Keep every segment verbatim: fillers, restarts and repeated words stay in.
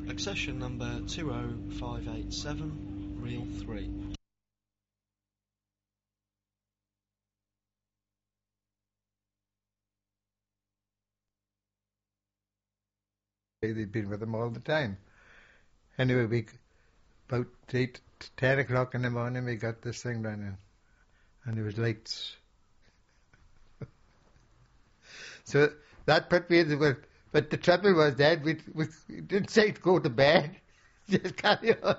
Accession number two oh five eight seven, reel three. They'd been with them all the time. Anyway, we about eight, ten o'clock in the morning, we got this thing running, and there was lights. So that put me in the world. But the trouble was that we, we didn't say to go to bed, just carry on.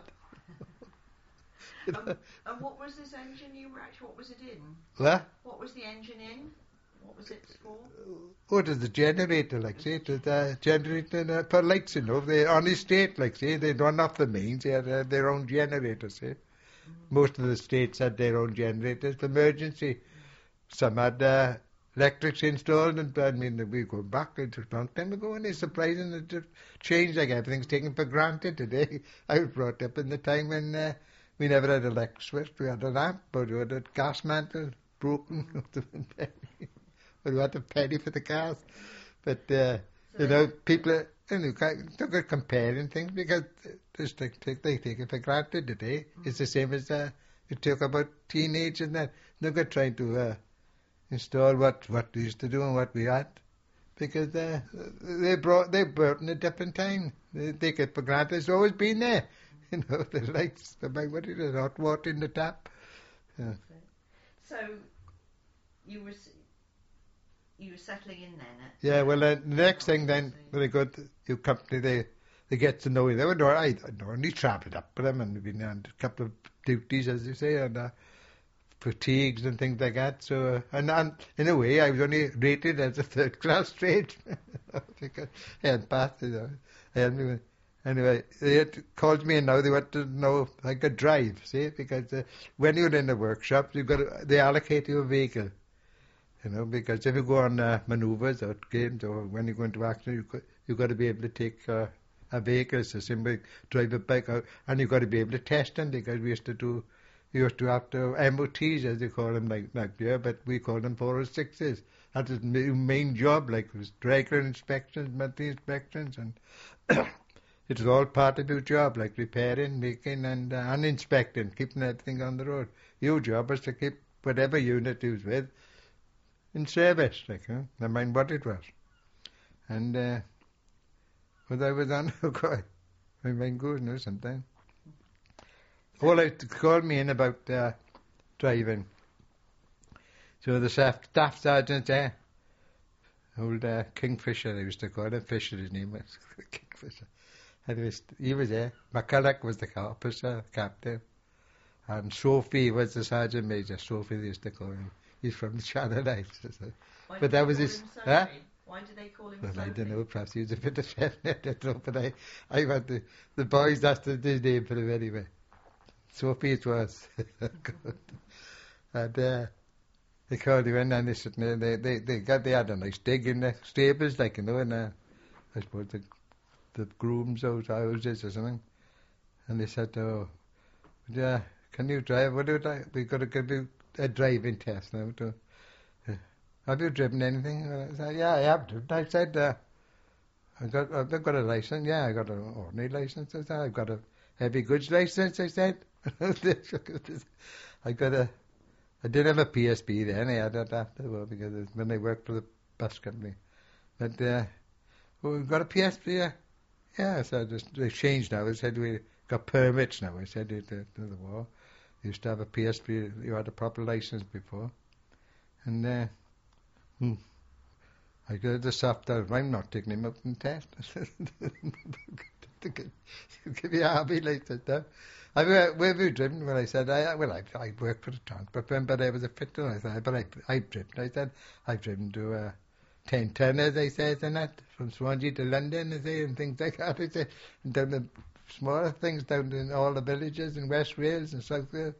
um, and what was this engine you were actually, what was it in? What? What was the engine in? What was it for? Oh, it was the generator, like, say, it was the generator uh, for lights, you know, they on the estate, like, say, they'd run off the mains, they had uh, their own generators, say. Mm-hmm. Most of the states had their own generators for emergency. Mm-hmm. Some had uh, electrics installed, and I mean, we go back, it was a long time ago, and it's surprising that it changed, like, everything's taken for granted today. I was brought up in the time when uh, we never had an electric switch, we had a lamp, but we had a gas mantle, broken, but we had a penny for the cars. But, uh, so you know, people are, you know, don't go comparing things because just they take, they take it for granted today. Mm-hmm. It's the same as uh, you talk about teenage and that. They're not trying to uh, install what, what we used to do and what we had. Because uh, they brought, they brought in a different time. They take it for granted. It's always been there. You know, the lights, the what it is, hot water in the tap. Yeah. So, you were... You were settling in then? At yeah, well, uh, the next thing then, when they go to your company, they they get to know you. They were no, I normally travelled up with them and we've been on a couple of duties, as you say, and uh, fatigues and things like that. So, uh, and, and in a way, I was only rated as a third-class tradesman because I had passed, you know. I had, anyway, they had called me and now they want to know if I could drive, see, because uh, when you're in the workshop, you've got to, they allocate you a vehicle. You know, because if you go on uh, manoeuvres or games or when you go into action, you got, you've got to be able to take uh, a vehicle, so simply drive it back out, and you've got to be able to test them because we used to do, we used to have to M O Ts, as they call them, like, like yeah, but we call them four oh sixes. That was the main job, like it was regular inspections, monthly inspections, and it was all part of your job, like repairing, making, and, uh, and inspecting, keeping everything on the road. Your job was to keep whatever unit you was with in service, like, huh? Never mind what it was. And, uh, what I was on, oh God, my mind goes now sometimes. All I called me in about, uh, driving. So the staff, staff sergeant there, old, uh, Kingfisher, they used to call him, Fisher, his name was, Kingfisher. And he was, he was there. McCulloch was the officer, captain. And Sophie was the sergeant major, Sophie they used to call him. He's from the Channel Islands. Why but that was his... Huh? Why did they call him Well, Sophie? I don't know, perhaps he was a bit effeminate, I don't know, but I, I had the, the boys, that's the, the name for him anyway. Sophie it was. And uh, they called him in and they sitting there, they, they, they, got, they had a nice dig in the stables, like, you know, and uh, I suppose the, the grooms out houses or something. And they said, oh, yeah, can you drive? What do you like? We've got to give you a driving test now. To, uh, have you driven anything? I said, yeah, I have driven. I said, uh, I got, I've got a license. Yeah, I got an ordinary license. I said, I've got a heavy goods license. I said, I got a, I didn't have a P S B then. I had that after well, because when I worked for the bus company. But, uh, well, we've got a P S B. Yeah, yeah. So just, they changed now. I said, we got permits now. I said, it, uh, to the war. You used to have a P S B, you had a proper license before. And, uh, hmm, I got the soft out. I'm not taking him up in test. Give me a army license now. I mean, where have you driven? Well, I said, I, well, I, I worked for the transport firm, but I was a fitter. I said, but I, I've driven. I said, I've driven to uh, ten tonners, I said, and that, from Swansea to London, I say, and things like that. I said, and down the smaller things down in all the villages in West Wales and South Wales.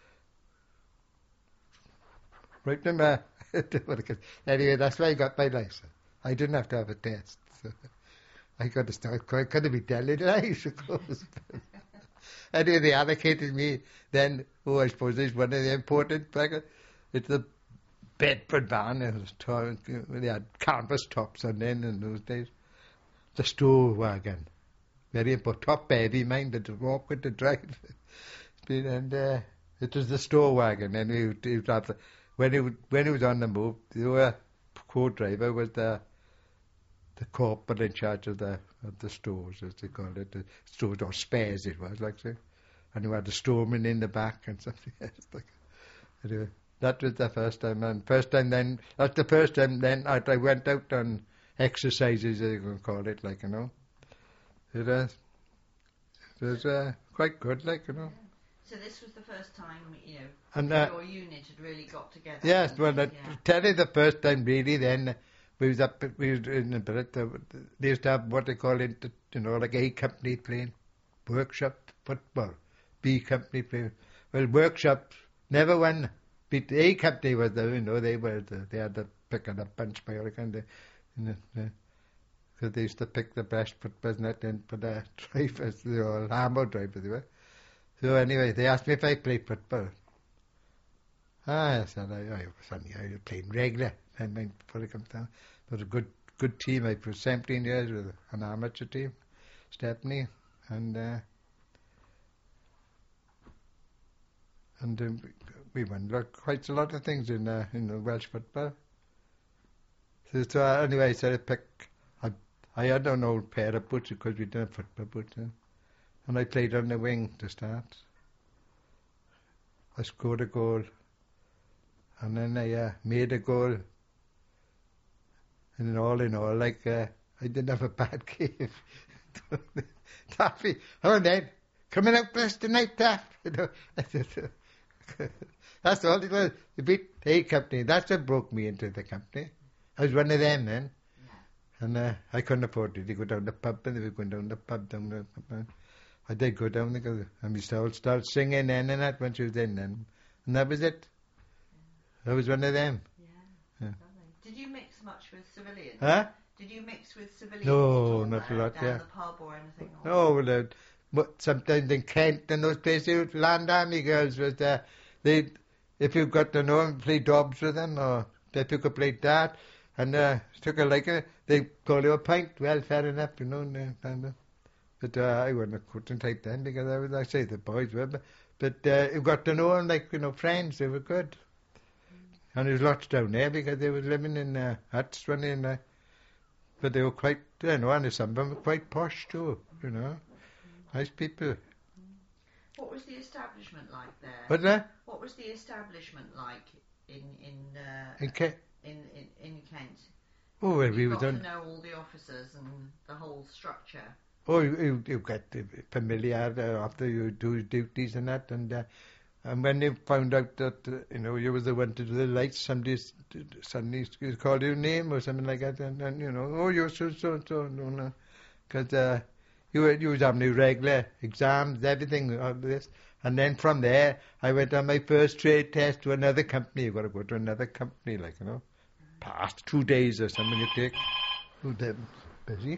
Right in there. Anyway, that's why I got my license. I didn't have to have a test. So I got to start, I couldn't be telling lies, of course. Anyway, they allocated me then, oh, I suppose there's one of the important brackets. It's the Bedford van. It was tall, they had canvas tops on then in those days. The store wagon. very important. Top heavy, mind, but awkward to drive. And uh, it was the store wagon, and he, would- he would have the, when he would, when he was on the move, the other co-driver was the the corporal in charge of the of the stores, as they call it, the stores or spares it was like so, and you had the storeman in the back and something else. Like, anyway, that was the first time, and first time then that's the first time then I, I went out on exercises, as you can call it, like you know, it was it was uh, quite good, like you know. So this was the first time, you know, And uh, your unit had really got together. yes, hadn't well, I it? Yeah. tell you the first time really. Then we was up, we was in the Brit. They used to have what they call it, you know, like A company playing workshop football, B company playing. Well, workshop never won. But A company was the, you know, they were the, they had the picking up bunch by all kind of, you know, because they used to pick the best footballers and that then for the drivers, they were Lambo drivers they were. So anyway, they asked me if I played football. Ah, I said I, I was only I was playing regular. I mean, before I come down, it was a good good team. I played seventeen years with an amateur team, Stepney, and uh, and um, we won like, quite a lot of things in uh, in the Welsh football. So, so uh, anyway, I said I pick. I I had an old pair of boots because we didn't have football boots. Uh, And I played on the wing to start. I scored a goal. And then I uh, made a goal. And all in all, like, uh, I didn't have a bad game. Taffy, oh, then, coming out best tonight, Taff. You know, that's all it was. You beat A company. That's what broke me into the company. I was one of them then. Yeah. And uh, I couldn't afford it. You go down the pub, and they were going down the pub, down the pub. I did go down there, and we started start singing then and that when she was in then. And that was it. I was one of them. Yeah. Yeah. Did you mix much with civilians? Huh? Did you mix with civilians? No, at all not a there, lot, down yeah. the pub or anything? Or? No, well, uh, but sometimes in Kent and those places, Land Army girls was there. They, if you got to know them, play dobs with them, or if you could play dart, and uh, took a like a, they call you a pint. Well, fair enough, you know. And, and, uh, But uh, I wouldn't couldn't take them because I was, I say the boys were, but, but uh, you got to know them like, you know, friends, they were good. Mm. And there was lots down there because they were living in uh, huts, when in, uh, but they were quite, you know, and some of them were quite posh too, you know, mm. nice people. What was the establishment like there? What that? What was the establishment like in in uh, In Kent? In, in, in Kent? Oh, well, we you were got done. to know all the officers and the whole structure. Oh, you, you, you get familiar uh, after you do duties and that, and uh, and when they found out that uh, you know you was the one to do the lights, somebody suddenly called your name or something like that, and, and you know, oh, you're so so so, no, no, because uh, you were you was having your regular exams, everything, all this, and then from there I went on my first trade test to another company. You got to go to another company, like you know, past two days or something you take. Oh, they're busy.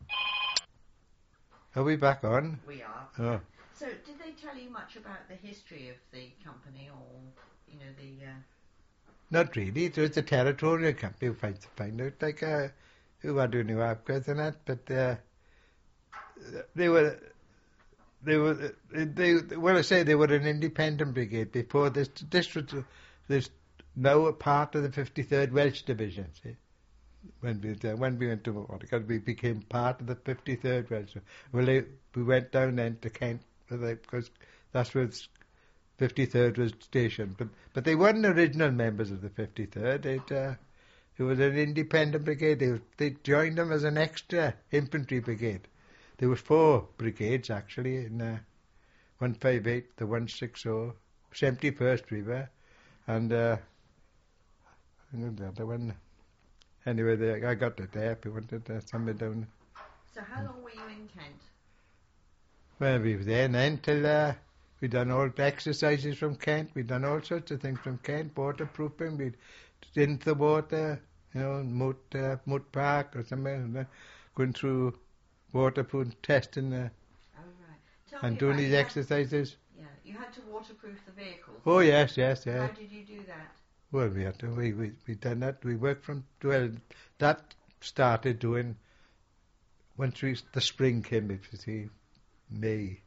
Are we back on? We are. Oh. So, did they tell you much about the history of the company, or you know the? Uh... Not really. It was a territorial company who finds to find out, like uh, who had new upgrades and that. But uh, they were, they were, they. Well, I say they were an independent brigade before this. This was this now a part of the fifty-third Welsh Division. See? When we uh, when we went to Waterford, we became part of the fifty-third Welsh. Well, they, we went down then to Kent because that's where fifty-third was stationed. But but they weren't original members of the fifty-third. It uh, it was an independent brigade. They they joined them as an extra infantry brigade. There were four brigades actually in uh, one fifty-eight, the one sixty, seventy-first we were, and uh, the other one. Anyway, they, I got it there. We wanted uh, somewhere down. So how long were you in Kent? Well, we were there then till uh, we done all the exercises from Kent. We done all sorts of things from Kent, waterproofing. We into the water, you know, moat, uh, moat park or somewhere, uh, going through waterproof testing uh, Oh right. Tell and me doing about these you exercises. Had, yeah, you had to waterproof the vehicles. Oh yes, yes, yes. How did you do that? Well, we had to. We we we done that. We worked from well. That started doing once we the spring came, if you see, May,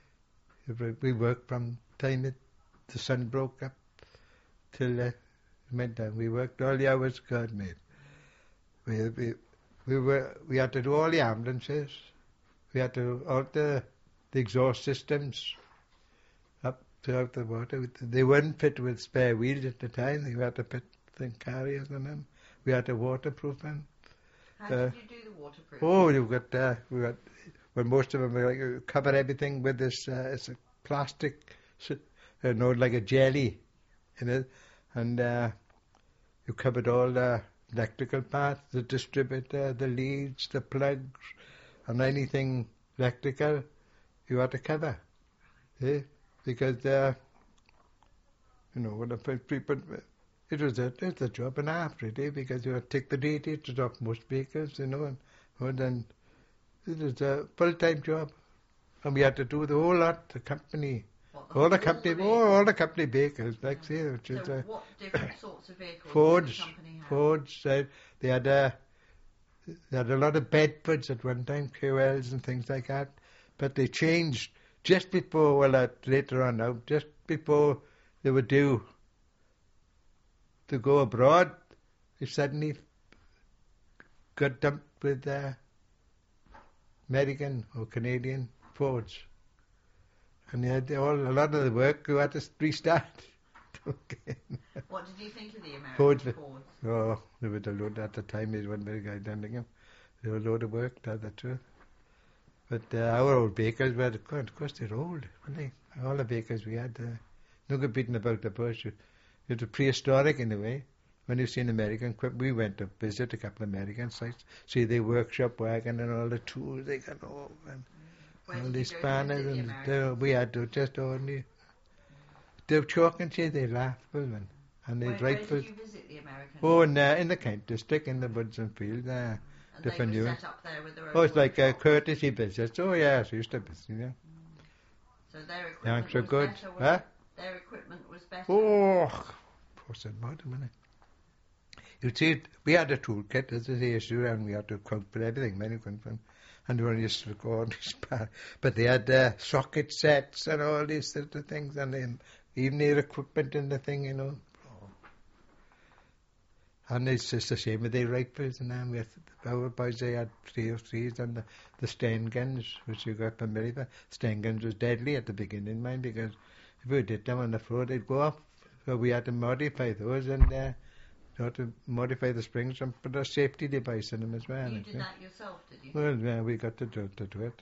we worked from time it, the sun broke up till uh, midnight. We worked all the hours God made. We we we were we had to do all the ambulances. We had to all the the exhaust systems up throughout the water. They weren't fit with spare wheels at the time. They had to put thing carriers on them. We had to waterproof them. How Uh, did you do the waterproof? Oh, you've got uh, we got well, most of them were like uh, cover everything with this. Uh, it's a plastic, s- uh, no, like a jelly, in it, and uh, you covered all the electrical parts, the distributor, the leads, the plugs, and anything electrical. You had to cover, eh? Because uh, you know when the pe- people. It was a it was a job and a half really, because you had to take the radiators off most vehicles, you know, and, and then it was a full time job, and we had to do the whole lot. The company, What, all the all company, the all, all the vehicles? company vehicles, like say, which is So uh, what different sorts of vehicles did Fords, the company have? Fords. Uh, they had uh, they had a lot of Bedfords at one time, Q Ls and things like that, but they changed just before. Well, uh, later on now, just before they were due to go abroad, they suddenly got dumped with uh, American or Canadian Fords. And they had all, a lot of the work you had to restart. Okay. What did you think of the American Fords. Fords? Oh, they were a load at the time. They one very guy done them. They were a load of work, tell the truth. But uh, our old bakers were, of course, they're old, weren't they? All the bakers we had, uh, no good beating about the bush. It was prehistoric in a way. When you see an American equipment, we went to visit a couple of American sites, see their workshop wagon and all the tools they got all, and Where all did these you go to spanners, visit the and they, Americans? we had to just only. They were chalking shit, they laughable, man. And Where, they'd where write for. did you visit the Americans? Oh, in, uh, in the Kent district, in the woods and fields, uh, and different they were units. set up there with their own Oh, it's like a workshop. courtesy business. Oh, yes, used to be, you know. So their Yeah, equipment so was good. better. Was Huh? Their equipment was better. Oh, what's that about a minute? You see, we had a toolkit, as I say, issue, and we had to account for everything, many couldn't. And we only used to record these part. But they had uh, socket sets and all these sort of things, and then even their equipment in the thing, you know. And it's just the same with their rifles and then we had our boys, they had three oh threes and the, the Sten guns, which you got familiar with. Sten guns was deadly at the beginning, mind, because if we did them on the floor, they'd go off. So we had to modify those and uh, we had to modify the springs and put a safety device in them as well. You like did that. that yourself, did you? Well, yeah, we got to do, to do it.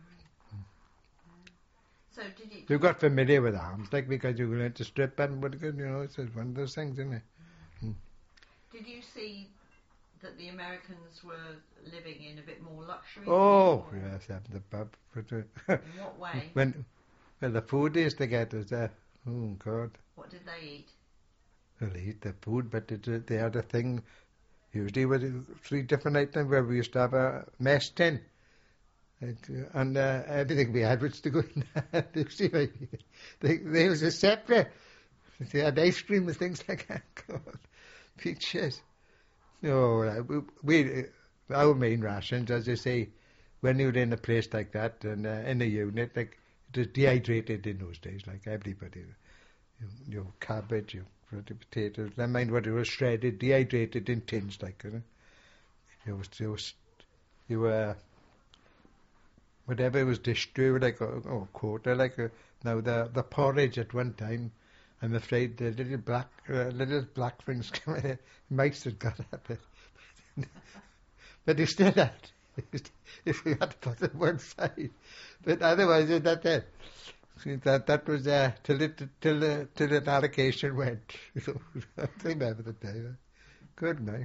So did you? We got familiar with arms, like because you learned to strip and what good, you know, it's one of those things, isn't it? Did you see that the Americans were living in a bit more luxury? Oh, or yes, have the pub. In what way? when, well, the food they used to get was there. Oh, God. What did they eat? Well, they eat the food, but it, they had a thing, usually with three different items where we used to have a mess tin. It, uh, and uh, everything we had was to go in there. You see, they, they, they was a separate. They had ice cream and things like that. God, pictures. No, uh, we, we, uh, our main rations, as I say, when you were in a place like that and uh, in a unit, like it was dehydrated in those days, like everybody. You, you know, cabbage, you potatoes. Never mind what it was, shredded, dehydrated in tins, like you know. You was, you was, you were. Whatever was dished through, like a oh, quarter, like a, now the the porridge at one time. I'm afraid the little black uh, little black things coming in, mice had got at it, but they still had. If you had to put it one side, but otherwise that that that that was uh, till it till the till the allocation went. I remember the day. Good night.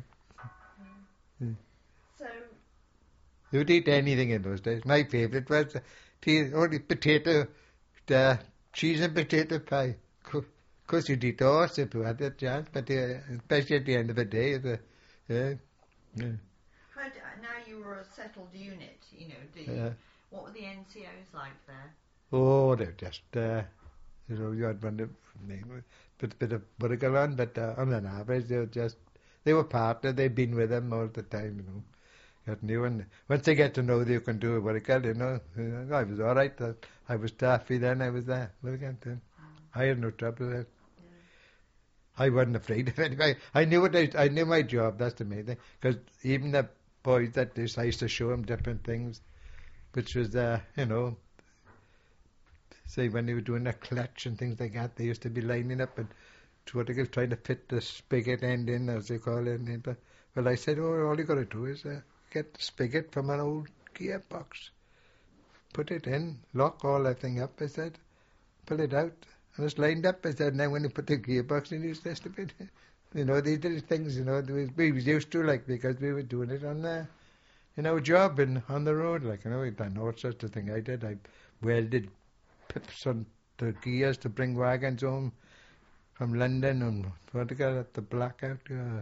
So You'd eat anything in those days. My favourite was uh, tea, only potato, uh, cheese and potato pie. Of course, you'd eat horse if you had the chance, but uh, especially at the end of the day. The, yeah, yeah. how d- now you were a settled unit, you know. Did you, Yeah. what were the N C Os like there? Oh, they're just, uh, you know, you had one of bit, bit of burger on, but uh, on an average, they were just, they were partner, they'd been with them all the time, you know. got new, and once they get to know that you can do it well, you know, I was all right. uh, I was daffy then, I was there. Look again, then. I had no trouble with it. I wasn't afraid of anybody. I knew what I, I knew my job, that's the main thing. Because even the boys that this, I used to show them different things, which was, uh, you know, say when they were doing a clutch and things like that, they used to be lining up and what they were trying to fit the spigot end in, as they call it. And, but, well, I said, oh, all you got to do is uh, get the spigot from an old gearbox, put it in, lock all that thing up, I said, pull it out, and it's lined up, I said, and then when you put the gearbox in, you just a bit, you know, these are things, you know, we was used to, like, because we were doing it on the, in our job and on the road, like, you know, we'd done all sorts of things. I did, I welded pips on the gears to bring wagons home from London, and what they got at the blackout. God.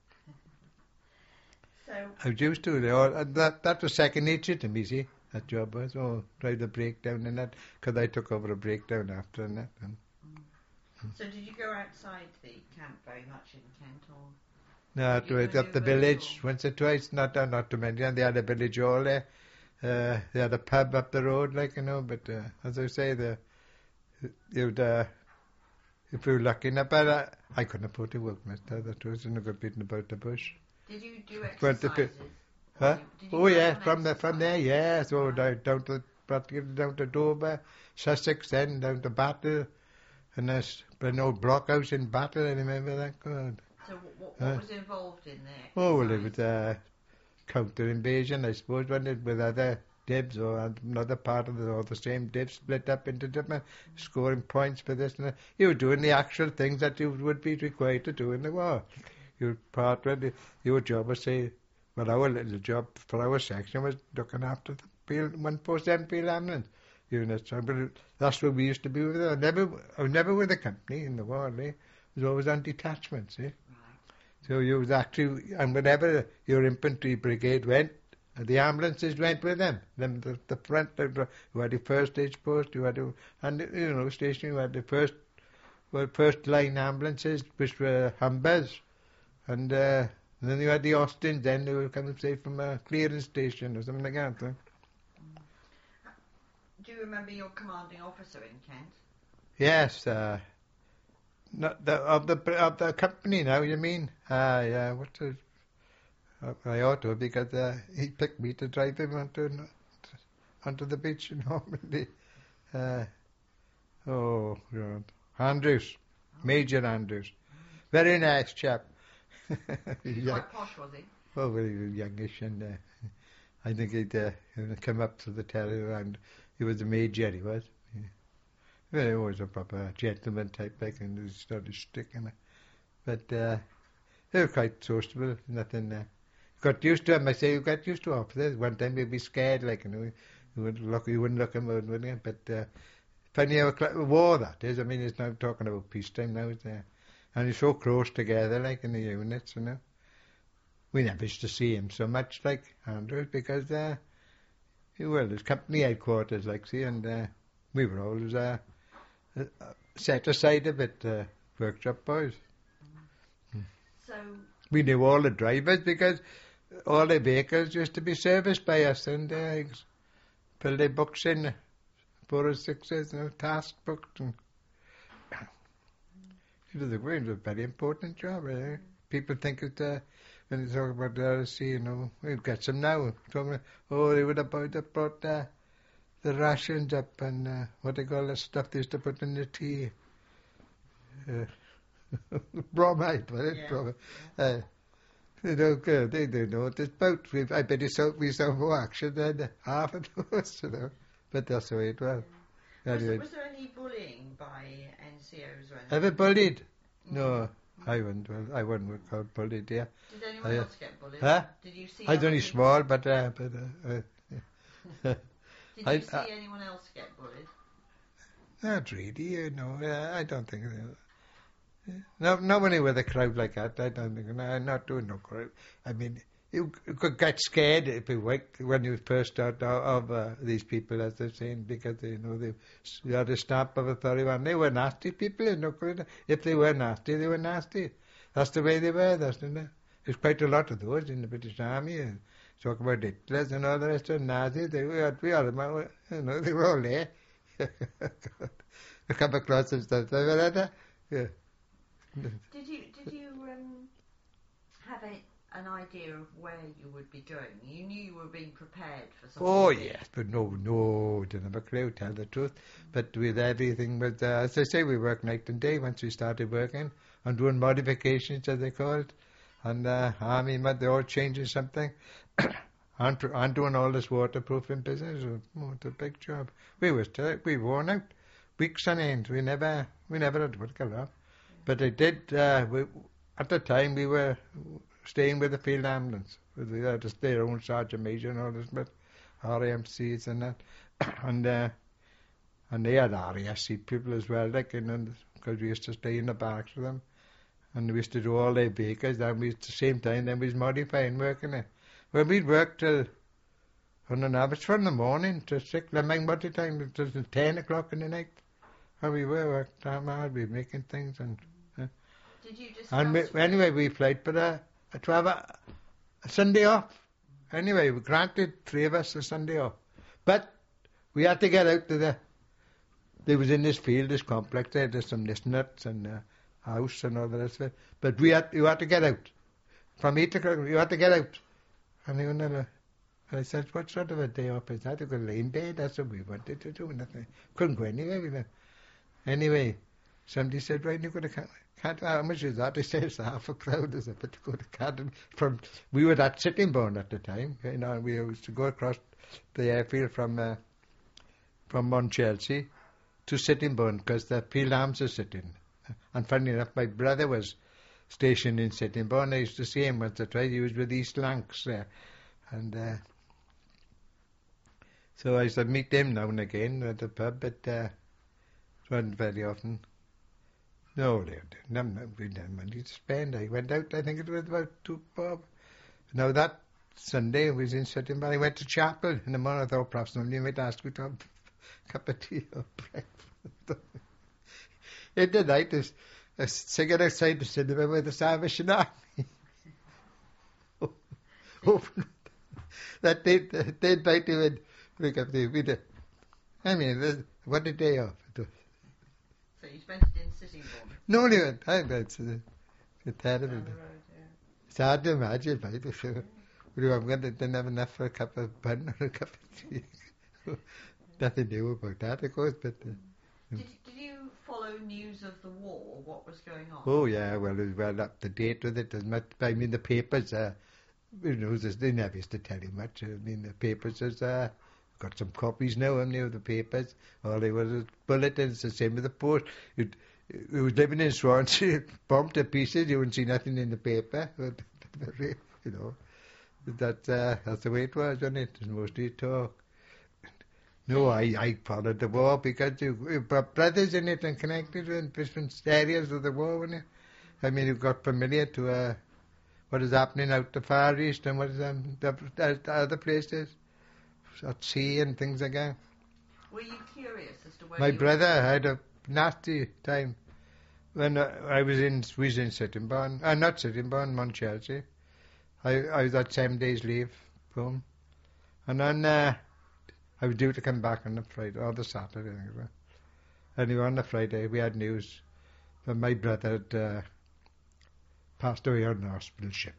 So I was used to it. All, and that that was second nature to me. See, that job was oh, drive the breakdown and that, because I took over a breakdown after and that. And, So did you go outside the camp very much in Kent, or? no, Did to you it go up the Newbury village or- once or twice. Not uh, not to mention they had a village hall there. Uh, they had a pub up the road, like you know. But uh, as I say, the you'd. Uh, If we were lucky enough, but uh, I couldn't afford to work, mister. That was no good beating about the bush. Did you do But the exercises? Huh? Or did you Oh go yeah, on from the from there, exercise? yeah. So Right. down, down to practically down to Dover, Sussex, then down to Battle, and there's an old blockhouse in Battle. I remember that. God. So what, what, Huh? what was involved in there? Oh well, it was uh, counter invasion, I suppose, wasn't it, with other dibs or another part of the or the same dibs split up into different scoring points for this and that. You were doing the actual things that you would be required to do in the war. Your part of it, your job was say, well, our little job for our section was looking after the field, one four seven field ambulance units. So, but that's what we used to be with. I never, I was never with the company in the war. Eh? It was always on detachments. Eh? Right. So you was actually, and whenever your infantry brigade went, the ambulances went with them. Them the, the front, the, you had the first stage post, you had the, and you know, station, you had the first, well, first line ambulances, which were Humbers, and, uh, and then you had the Austins. Then they would come and say from a clearance station or something like that. Huh? Do you remember your commanding officer in Kent? Yes, uh, not the of the of the company now. You mean? Ah, yeah. What's the? I ought to, because uh, he picked me to drive him onto onto the beach in Normandy. Uh, oh, God. Andrews, Major Andrews, very nice chap. Yeah. Quite posh, was he? Oh, well, he was youngish, and uh, I think he'd, uh, he'd come up to the terror, and he was a major, he was. Yeah. Well, he was a proper gentleman type, like, and he started sticking it. But uh, they were quite sociable, nothing. Uh, got used to him. I say you got used to officers. One time you'd be scared, like, you know, you wouldn't look, you wouldn't look him out, wouldn't you? But uh, funny how a war that is. I mean, it's now talking about peacetime now, isn't it? And you're so close together, like in the units, you know. We never used to see him so much, like Andrews, because uh, well, there's company headquarters, like, see, and uh, we were always uh, uh, set aside a bit, uh, workshop boys. So We knew all the drivers because all the vehicles used to be serviced by us, and uh, fill their books in, four or sixes, you know, task books. And it was a, it was a very important job. Eh? People think it, uh, when they talk about the R S C, you know, we've got some now. Talking about, oh, they would have brought, have brought uh, the rations up and uh, what they call the stuff they used to put in the tea. Uh, bromide, was it? Yeah. Bromide. Uh, they don't care. They don't know what it's about. We, I bet it's so, we saw more action than half of those, you know. But that's the way it was. was, Anyway, was there any bullying by N C Os or anything? ever bullied? Mm. No, I wouldn't. Well, I wouldn't be called bullied. Yeah, Did anyone I, uh, else get bullied? huh? Did you see? I was other only people- small, but uh, but uh, uh, Did I- you see I- anyone else get bullied? not really. You know, uh, I don't think. Uh, no, nobody with a crowd like that. I don't think. No, I'm not doing no crowd. I mean, you could get scared if you went when you first start out of uh, these people, as they're saying, because they you know they, they had a stamp of authority, and they were nasty people. You know, if they were nasty, they were nasty. That's the way they were. That's the, there's quite a lot of those in the British Army. And talk about Hitlers and all the rest of Nazis. They were, we all, you know, they were all there. I come across some stuff like that. Yeah. Did you did you um, have a, an idea of where you would be going? You knew you were being prepared for something. Oh big. yes, but no, no, didn't have a clue. Tell the truth. But with everything, but uh, as I say, we worked night and day once we started working and doing modifications, as they call it. And uh, army, they all changing something. I'm, I'm doing all this waterproofing business. Oh, it's a big job. We was t- we worn out, weeks on end. We never we never had work a lot. But I did. Uh, we, at the time, we were staying with the field ambulance. With the, uh, just their own sergeant major and all this, but R A M Cs and that, and uh, and they had R A S C people as well, like, you know, because we used to stay in the barracks with them. And we used to do all their bakers. Then we, at the same time, then we was modifying working it. Well, we'd work till, on an average, from the morning to six. I mean, what the time? It was ten o'clock in the night. How we were worked time hard. We were making things and. Uh, Did you discuss? and we, anyway, we played for a, a to have a, a Sunday off. Anyway, we granted three of us a Sunday off, but we had to get out to the. There was in this field, this complex. There, there's some nuts and. Uh, house and all the rest of it. But we had, you had to get out. From eight o'clock, you had to get out. And, you know, and I said, what sort of a day off is that? To go lay in bed? That's what we wanted to do. Nothing. Couldn't go anywhere with it. Anyway, somebody said, right, you go to Canton. How much is that? They said, it's half a crowd. I said, but to go to Canton. From, we were at Sittingbourne at the time. You know, we used to go across the airfield from, uh, from Mount Chelsea to Sittingbourne because the field arms are sitting. And funny enough, my brother was stationed in Sittingbourne. I used to see him once or twice. He was with East Lancs there. And uh, so I used to meet them now and again at the pub, but uh, it wasn't very often. No, they didn't. We didn't have money to spend. I went out, I think it was about two bob. Now that Sunday I was in Sittingbourne. I went to chapel in the morning. I thought perhaps somebody might ask me to have a cup of tea or breakfast. In the night, there's a singing outside the cinema with the Salvation Army. Open that they they invite you in. Look up there. We did. I mean, what a day off. So you spent it in Sittingbourne? No, no, I it's a, a terrible. Down the road, yeah. It's hard to imagine, right? If you, we didn't have enough for a cup of bun or a cup of tea. Nothing new about that, of course, but. Uh, Did, did you follow news of the war? What was going on? Oh yeah, well, it was well up to date with it. As much, I mean, the papers, uh, you know, they never used to tell you much. I mean, the papers is uh, got some copies now, haven't you, of the papers? All they were bulletins. The same with the post. It, it was living in Swansea, bombed to pieces. You wouldn't see nothing in the paper. You know, that uh, that's the way it was, wasn't it? It was mostly talk. No, I, I followed the war because you, you've got brothers in it and connected in different areas of the war, weren't you? I mean, you got familiar to uh, what is happening out the Far East and what is um, the, the, the other places, at sea and things like that. Were you curious as to where My you brother had a nasty time when uh, I was in, we was in Sittingbourne, uh, not Sittingbourne, Mount Chelsea. I, I was at seven days leave home. And then uh, I was due to come back on the Friday, or the Saturday, I think it was. Anyway, on the Friday, we had news that my brother had uh, passed away on a hospital ship.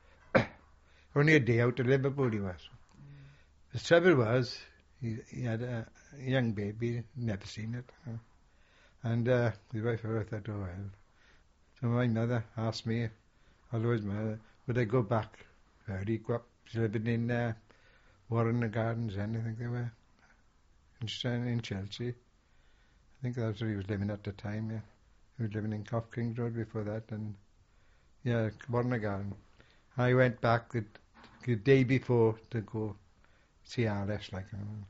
Only a day out of Liverpool he was. Mm. The trouble was, he, he had a young baby, never seen it. Uh, and uh, his wife thought, oh well. So my mother asked me, although his mother, would I go back? Where he grew up, living in uh, Warren Gardens, anything they were, in, in Chelsea. I think that's where he was living at the time, yeah. He was living in Cough Kings Road before that, and yeah, Warren Garden. I went back the, the day before to go see Alice, like, um,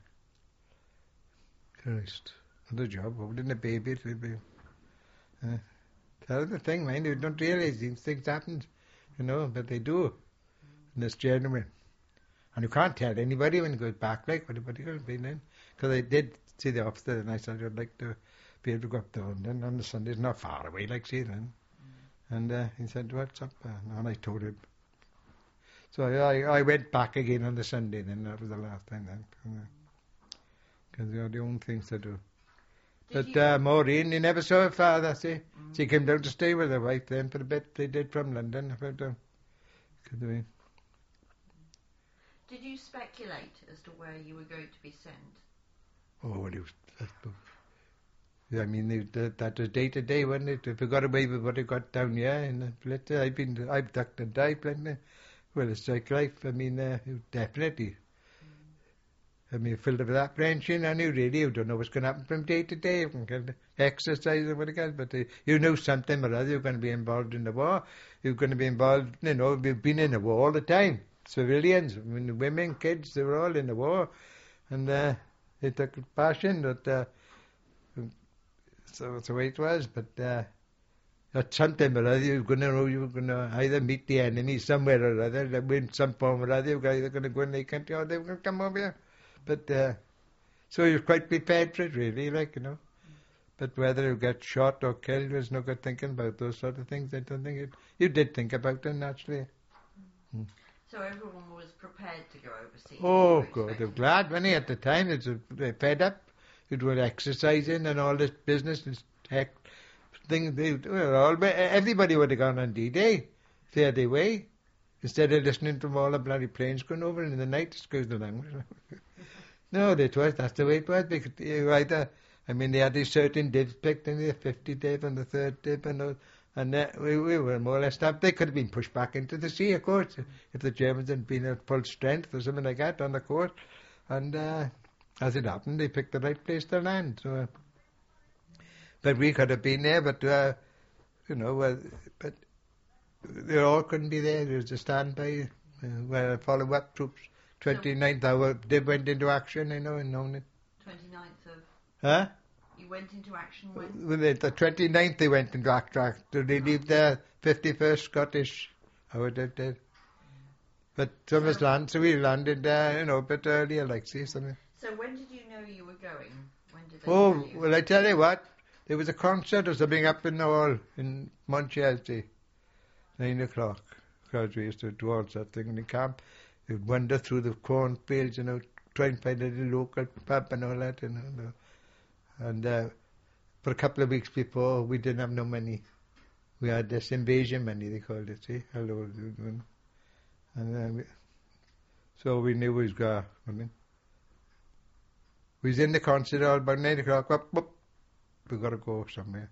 Christ, what a job, holding a baby, it would be, uh, terrible thing, mind, you don't realise these things happen, you know, but they do, and it's genuine. And you can't tell anybody when you go back, like, anybody could have been in. Because I did see the officer, and I said I'd like to be able to go up to London on the Sunday. It's not far away, like, see then. Mm. And uh, he said, what's up? Uh, and I told him. So I, I went back again on the Sunday then, that was the last time then. Because they are the only things to do. Did But you, uh, Maureen, he never saw her father, see. Mm. She came down to stay with her wife then for a bit, they did from London. But, um, could we- did you speculate as to where you were going to be sent? oh, well, it was, I mean, they, that, that was day to day, wasn't it? If we got away with what I got down here, and uh, I've been, I've ducked and dived plenty. Well, it's like life. I mean, uh, definitely. I mean, filled with apprehension. I knew really, you don't know what's going to happen from day to day. You can kind of exercise or whatever, but uh, you know something or other. You're going to be involved in the war. You're going to be involved. You know, we've been in the war all the time. Civilians, I mean, women, kids, they were all in the war, and uh, they took passion. But uh, so that's the way it was. But uh, at some time or other, you're going to know you're going to either meet the enemy somewhere or other, in some form or other. You're either going to go in the country or they're going to come over here. But uh, so you're quite prepared for it, really, like, you know. But whether you get shot or killed, there's no good thinking about those sort of things. I don't think it. You did think about them, naturally. Mm. So everyone was prepared to go overseas. Oh, you were God, they're expecting. glad. When he at the time, it's they fed up. It was exercising and all this business and heck thing. They well, all everybody would have gone on D-Day, fair their way, instead of listening to all the bloody planes going over in the night. Excuse the language. No, it was. That's the way it was. Because you either, I mean, they had these certain divs picked, and the fifty div and the third div, and all, and uh, we, we were more or less stopped. They could have been pushed back into the sea, of course, if the Germans had been at full strength or something like that on the coast. And uh, as it happened, they picked the right place to land. So, uh, but we could have been there, but uh, you know, uh, but they all couldn't be there. There was a standby uh, where follow-up troops. twenty-ninth hour, they went into action, you know, and known it. twenty-ninth of... Huh? You went into action when? Well, the the twenty-ninth they went into action. They leave the fifty-first Scottish. How it did, did. But Thomas So- land, so we landed, uh, you know, a bit earlier, like, see, something. So when did you know you were going? When did they Oh, tell you? well, I tell you what, there was a concert or something up in the hall in Montchelsea, nine o'clock, because we used to do all that thing in the camp. We'd wander through the cornfields, you know, try and find a local pub and all that, you know. And uh, for a couple of weeks before, we didn't have no money. We had this invasion money, they called it, see? Hello. And uh, we, so we knew we was going. I mean, we was in the concert hall about nine o'clock. Up, up, we got to go somewhere.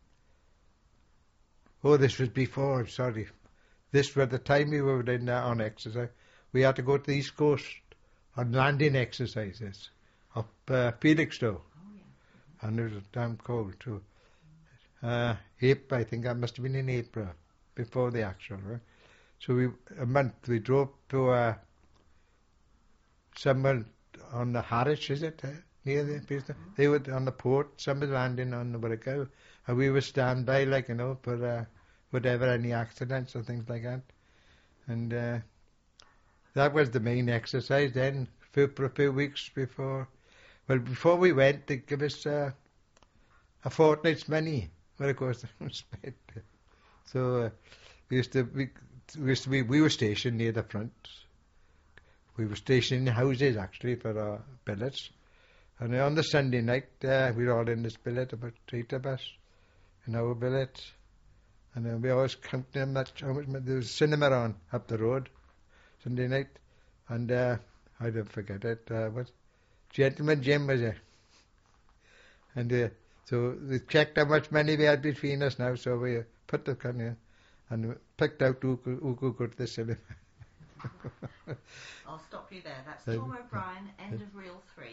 Oh, this was before, I'm sorry. This was the time we were in, uh, on exercise. We had to go to the East Coast on landing exercises up uh, Felixstowe. Oh, yeah. And it was damn cold too. Uh, April, I think that must have been in April, before the actual, right? So we, a month, we drove to uh, somewhere on the Harwich, is it? Uh, near the place. They were on the port, somebody landing on the Burrico, and we were standby, like, you know, for uh, whatever, any accidents or things like that. And uh, that was the main exercise then, for, for a few weeks before. Well, before we went, they gave us uh, a fortnight's money. Well, of course, I spent. So uh, we used to we, we used to be we were stationed near the front. We were stationed in houses actually for our billets, and on the Sunday night uh, we were all in this billet, about eight of us, in our billet, and uh, we always counted how much how much there was cinema on up the road, Sunday night, and uh, I don't forget it. Uh, what Gentleman Jim was there, and. Uh, So we checked how much money we had between us now, so we put the gun in and picked out who could, who could go to the cinema. I'll stop you there. That's Um, Tom O'Brien, end of reel three.